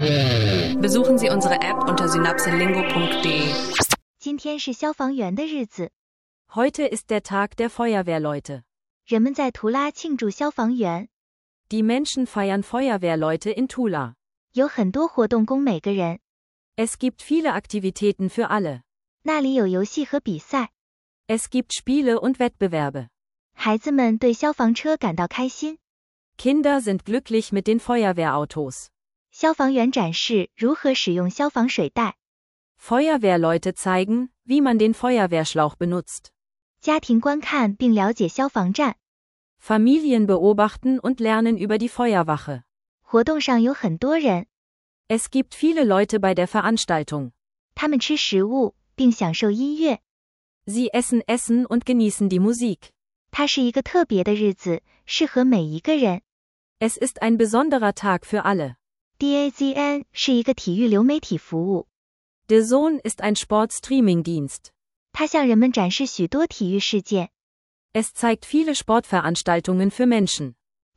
Besuchen Sie unsere App unter synapselingo.de. 今天是消防员的日子。 Heute ist der Tag der Feuerwehrleute. 人们在图拉庆祝消防员， Die Menschen feiern Feuerwehrleute in Tula. 有很多活动供每个人。 Es gibt viele Aktivitäten für alle. 那里有游戏和比赛， Es gibt Spiele und Wettbewerbe. 孩子们对消防车感到开心。 Kinder sind glücklich mit den Feuerwehrautos. 消防员展示如何使用消防水袋， Feuerwehrleute zeigen, wie man den Feuerwehrschlauch benutzt. 家庭观看并了解消防站。 Familien beobachten und lernen über die Feuerwache. 活动上有很多人， Es gibt viele Leute bei der Veranstaltung. 他们吃食物并享受音乐。 Sie essen Essen und genießen die Musik. 它是一个特别的日子，适合每一个人。 Es ist ein besonderer Tag für alle. DAZN 是一个体育流媒体服务， DAZN ist ein Sportstreaming-Dienst. 它向人们展示许多体育事件。 Es zeigt viele Sportveranstaltungen für Menschen.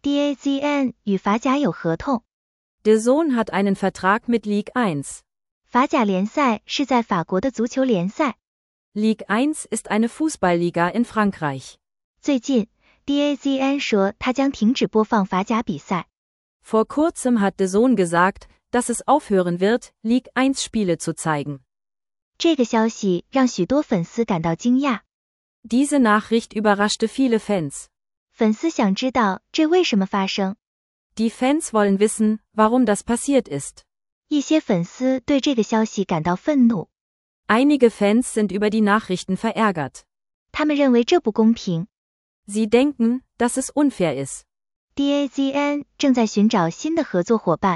DAZN 与法甲有合同， DAZN hat einen Vertrag mit Ligue 1. 法甲联赛是在法国的足球联赛。 Ligue 1 ist eine Fußballliga in Frankreich. 最近 DAZN 说它将停止播放法甲比赛。 Vor kurzem hat DAZN gesagt, dass es aufhören wird, Ligue 1 Spiele zu zeigen. 这个消息让许多粉丝感到惊讶， Diese Nachricht überraschte viele Fans. 粉丝想知道这为什么发生。 Die Fans wollen wissen, warum das passiert ist. 一些粉丝对这个消息感到愤怒， Einige Fans sind über die Nachrichten verärgert. 他们认为这不公平。 Sie denken, dass es unfair ist. DAZN 正在寻找新的合作伙伴，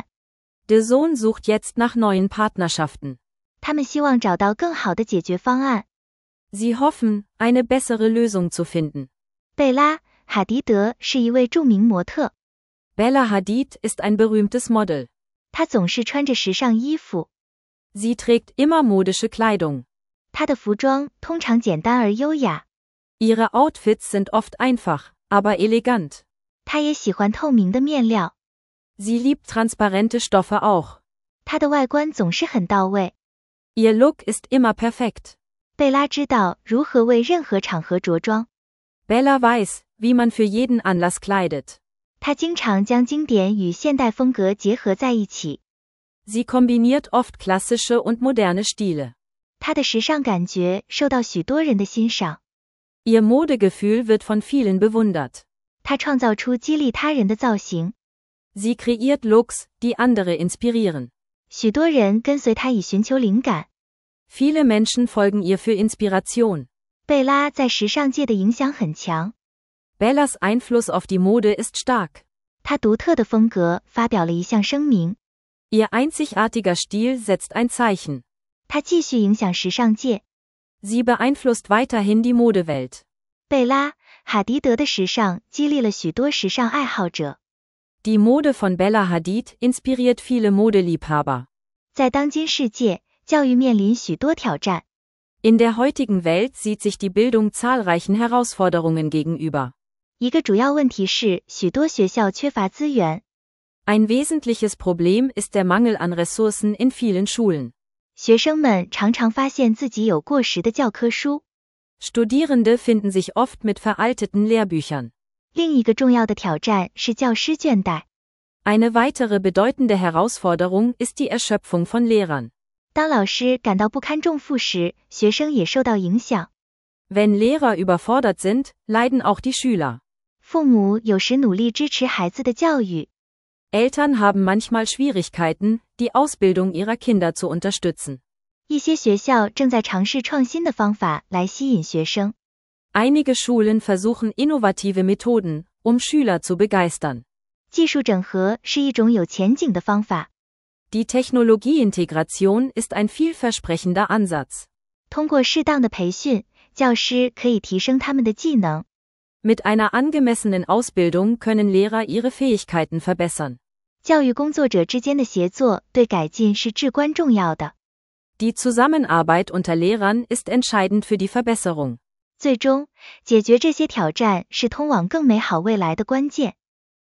DAZN sucht jetzt nach neuen Partnerschaften. 他们希望找到更好的解决方案。 Sie hoffen, eine bessere Lösung zu finden. 贝拉·哈迪德是一位著名模特， Bella Hadid ist ein berühmtes Model. 她总是穿着时尚衣服， Sie trägt immer modische Kleidung. 她的服装通常简单而优雅。 Ihre Outfits sind oft einfach, aber elegant. 她也喜欢透明的面料， Sie liebt transparente Stoffe auch. 她的外观总是很到位。 Ihr Look ist immer perfekt. 贝拉知道如何为任何场合着装， Bella weiß, wie man für jeden Anlass kleidet. 她经常将经典与现代风格结合在一起。 Sie kombiniert oft klassische und moderne Stile. 她的时尚感觉受到许多人的欣赏， Ihr Modegefühl wird von vielen bewundert. 她创造出激励他人的造型， Sie kreiert Looks, die andere inspirieren. 许多人跟随她以寻求灵感。 Viele Menschen folgen ihr für Inspiration. 贝拉在时尚界的影响很强， Bellas Einfluss auf die Mode ist stark. 她独特的风格发表了一项声明， Ihr einzigartiger Stil setzt ein Zeichen. 她继续影响时尚界。 Sie beeinflusst weiterhin die Modewelt. 贝拉·哈迪德的时尚激励了许多时尚爱好者。 Die Mode von Bella Hadid inspiriert viele Modeliebhaber. 在当今世界，教育面临许多挑战。 In der heutigen Welt sieht sich die Bildung zahlreichen Herausforderungen gegenüber. 一个主要问题是，许多学校缺乏资源。 Ein wesentliches Problem ist der Mangel an Ressourcen in vielen Schulen. 学生们常常发现自己有过时的教科书。 Studierende finden sich oft mit veralteten Lehrbüchern. 另一个重要的挑战是教师倦怠。 Eine weitere bedeutende Herausforderung ist die Erschöpfung von Lehrern. 当老师感到不堪重负时，学生也受到影响。 Wenn Lehrer überfordert sind, leiden auch die Schüler. 父母有时努力支持孩子的教育， Eltern haben manchmal Schwierigkeiten, die Ausbildung ihrer Kinder zu unterstützen. 一些学校正在尝试创新的方法来吸引学生。 Einige Schulen versuchen innovative Methoden, um Schüler zu begeistern. 技术整合是一种有前景的方法。 Die Technologieintegration ist ein vielversprechender Ansatz. 通过适当的培训，教师可以提升他们的技能。 Mit einer angemessenen Ausbildung können Lehrer ihre Fähigkeiten verbessern. 教育工作者之间的协作对改进是至关重要的。 Die Zusammenarbeit unter Lehrern ist entscheidend für die Verbesserung. 最终，解决这些挑战是通往更美好未来的关键。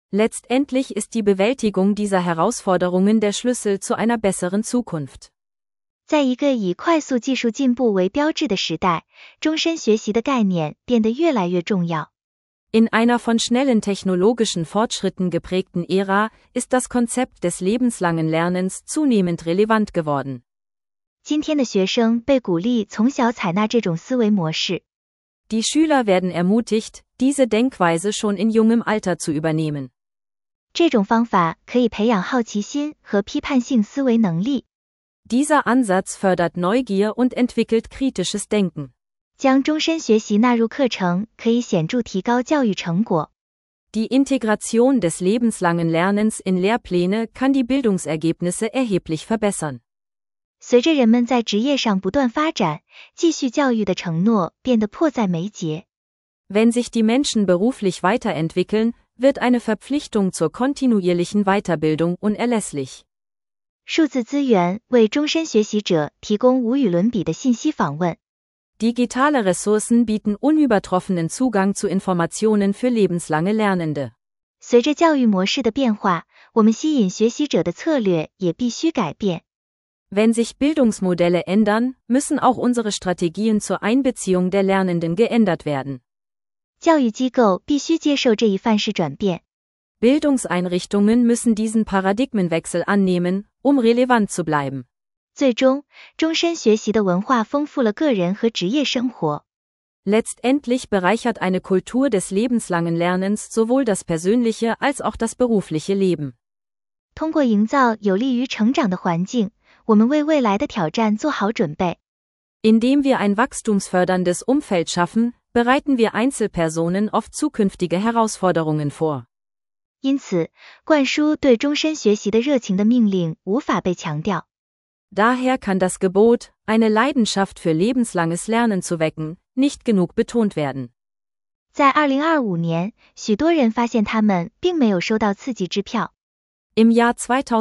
Letztendlich ist die Bewältigung dieser Herausforderungen der Schlüssel zu einer besseren Zukunft. 在一个以快速技术进步为标志的时代，终身学习的概念变得越来越重要。 In einer von schnellen technologischen Fortschritten geprägten Ära ist das Konzept des lebenslangen Lernens zunehmend relevant geworden. 今天的学生被鼓励从小采纳这种思维模式。 Die Schüler werden ermutigt, diese Denkweise schon in jungem Alter zu übernehmen. 这种方法可以培养好奇心和批判性思维能力。 Dieser Ansatz fördert Neugier und entwickelt kritisches Denken. 将终身学习纳入课程，可以显著提高教育成果。 Die Integration des lebenslangen Lernens in Lehrpläne kann die Bildungsergebnisse erheblich verbessern. 随着人们在职业上不断发展，继续教育的承诺变得迫在眉睫。 Wenn sich die Menschen beruflich weiterentwickeln, wird eine Verpflichtung zur kontinuierlichen Weiterbildung unerlässlich. 数字资源为终身学习者提供无与伦比的信息访问。 Digitale Ressourcen bieten unübertroffenen Zugang zu Informationen für lebenslange Lernende. 随着教育模式的变化，我们吸引学习者的策略也必须改变。 Wenn sich Bildungsmodelle ändern, müssen auch unsere Strategien zur Einbeziehung der Lernenden geändert werden. 教育机构必须接受这一范式转变。 Bildungseinrichtungen müssen diesen Paradigmenwechsel annehmen, relevant zu bleiben. 最终，终身学习的文化丰富了个人和职业生活。 Letztendlich bereichert eine Kultur des lebenslangen Lernens sowohl das persönliche als auch das berufliche Leben. 通过营造有利于成长的环境，我们为未来的挑战做好准备。 Indem wir ein wachstumsförderndes Umfeld schaffen, bereiten wir Einzelpersonen auf zukünftige Herausforderungen vor. 因此，灌输对终身学习的热情的命令无法被强调。 Daher kann das Gebot, eine Leidenschaft für lebenslanges Lernen zu wecken, nicht genug betont werden. 在2025年，许多人发现他们并没有收到刺激支票。 Im Jahr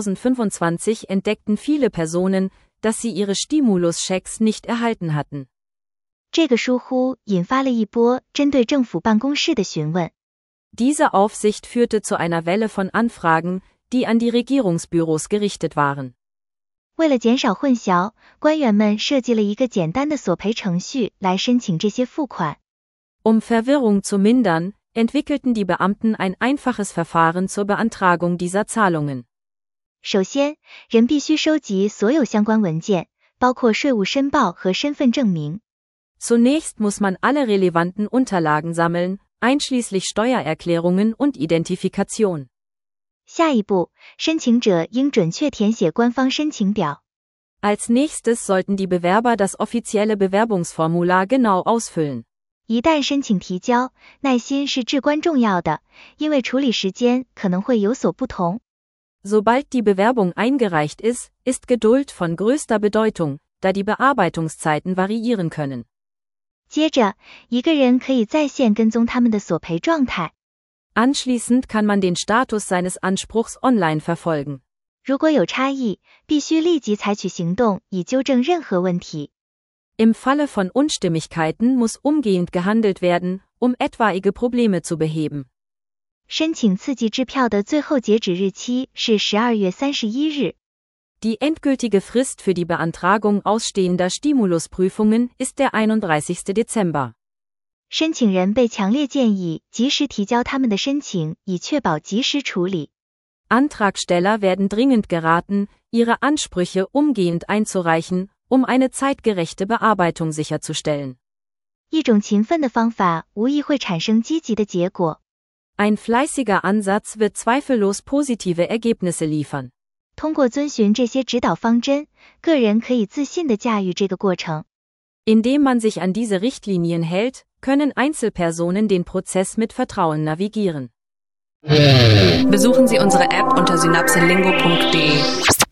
2025 entdeckten viele Personen, dass sie ihre Stimulus-Schecks nicht erhalten hatten. 这个疏忽引发了一波针对政府办公室的询问。 Diese Aufsicht führte zu einer Welle von Anfragen, die an die Regierungsbüros gerichtet waren. 为了减少混淆，官员们设计了一个简单的索赔程序来申请这些付款。 Verwirrung zu mindern, entwickelten die Beamten ein einfaches Verfahren zur Beantragung dieser Zahlungen. 首先，人必须收集所有相关文件，包括税务申报和身份证明。 Zunächst muss man alle relevanten Unterlagen sammeln, einschließlich Steuererklärungen und Identifikation. 下一步，申请者应准确填写官方申请表。 Als nächstes sollten die Bewerber das offizielle Bewerbungsformular genau ausfüllen. 一旦申请提交，耐心是至关重要的，因为处理时间可能会有所不同。 Sobald die Bewerbung eingereicht ist Geduld von größter Bedeutung, da die Bearbeitungszeiten variieren können. 接着，一个人可以在线跟踪他们的索赔状态。 Anschließend kann man den Status seines Anspruchs online verfolgen. 如果有差异，必须立即采取行动以纠正任何问题。 Im Falle von Unstimmigkeiten muss umgehend gehandelt werden, etwaige Probleme zu beheben. 申请刺激支票的最后截止日期是12月31日。 Die endgültige Frist für die Beantragung ausstehender Stimulusprüfungen ist der 31. Dezember. 申请人被强烈建议及时提交他们的申请，以确保及时处理。 Antragsteller werden dringend geraten, ihre Ansprüche umgehend einzureichen, eine zeitgerechte Bearbeitung sicherzustellen. 一种勤奋的方法无疑会产生积极的结果。 Ein fleißiger Ansatz wird zweifellos positive Ergebnisse liefern. 通过遵循这些指导方针，个人可以自信地驾驭这个过程。 Indem man sich an diese Richtlinien hält, können Einzelpersonen den Prozess mit Vertrauen navigieren. Besuchen Sie unsere App unter synapselingo.de.